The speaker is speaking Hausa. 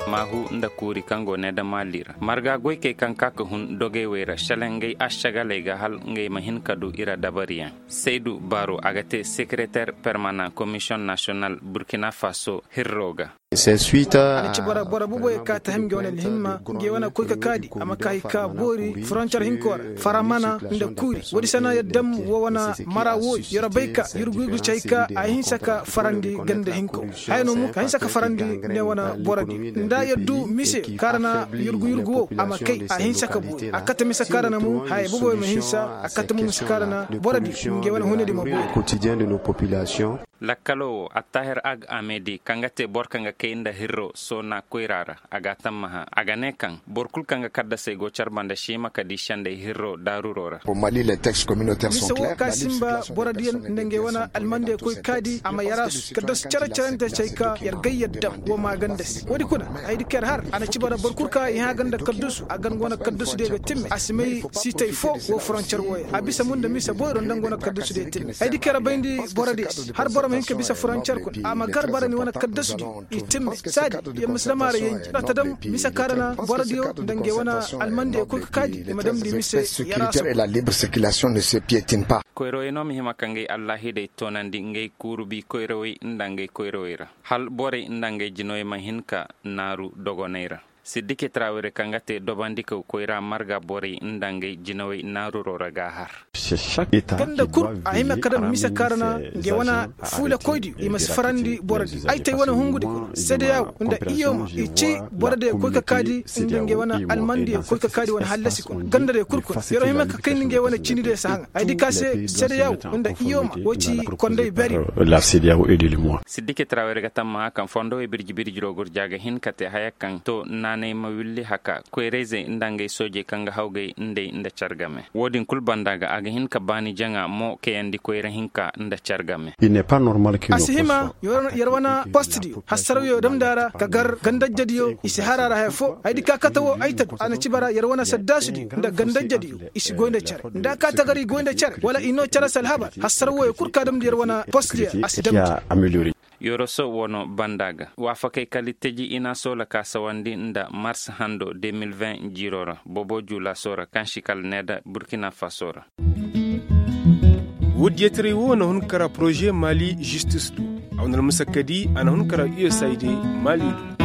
mahu nda kuri kango neda malira marga goyke kankaka hun doge wera shalengay ashagalega hal ngay mahin kadu ira dabariyan Seydou Baro agate secrétaire permanent commission nationale Burkina Faso hirroga c'est suite à bora bubo ka tahim gona himma ngewana ko ka kadi ama kai ka bori frontier hinkor faramana nda kuri wodi sana yaddam wana marawo yorabayka yurgugu chaika ahin saka farandi gande hinko hayno mu kan saka farandi ne wana boradi nda yaddu mise karana yurgu ama kai ahin saka bu akata misa karana mu hay bubo me hinsa akata mu misa karana boradi ngewana honedi mo quotidien de nos populations Lakalo Ataher Ag Amedi kangate borkanga keinda hirro sona koirara aga tamaha aga nekan borkul kanga kadda sego charbanda shima kadishande hirro darurora. Au Mali les textes communautaires sont clairs. Kasimba boradien ndenge wana almande koy kadi ama yaras kadas charanta chaika yargay yadda wo magandes wodi kuna aydi ker har ana cibara borkul ka ya ganda kadus agan gona kadus de timme asmay sitay fo wo frontier wo abisa munda misa boyro ndangona kadus de timme aydi ker bayndi boradis har men ke bisa frontier ko ama garbara ni wana kaddasu itim sadi ya muslimara yanki tadam misa karana bordio dange wana almande ko kadi madam di mise yara et la libre circulation ne se piétine pas koyro eno mi hima kangai allah hide tonandi ngay kurubi koyrowi ndange koyroira hal bore ndange jinoy mahinka naru dogoneira Sidiki Traoré kangate dobandika koira marga bori ndange jinoy naru roraga har kanda kur ahima kadam misa karana nge wana fula koydi imas farandi boradi ay tay wana hungude sede yaw nda iyoma ichi borade ko ka kadi nge wana almandi ko ka kadi wana halasi ko gandare kurko yoro hima ka kay nge wana cinide sahanga ay dikase sede yaw nda iyoma woci konde bari la sede yaw edeli mo Sidiki Traoré gatamma kan fondo e birji rogor jaga hin kate hayakan to nane ma willi haka koyreze ndange soje kanga hawge nda chargame wodin kulbandaga aga hin ka bani janga mo ke yandi koyra hinka nda chargame il n'est pas normal que asihima yorwana postdi hasarayo damdara kagar gandajjadiyo isi harara hayfo aydi kakatawo aytad ana cibara yorwana saddasudi nda gandajjadiyo isi goynde char nda katagari goynde char wala ino chara salhaba hasarawo kurkadam yorwana postdi asidam ya améliorer Yoroso wono bandaga wafake kaliteji ina sola kasawandi nda mars hando 2020 jirora bobo jula sora kanshikal neda Burkina Fasora wudiyetri wona hunkara projet Mali Justice du awnal musakadi ana hunkara USAID Mali du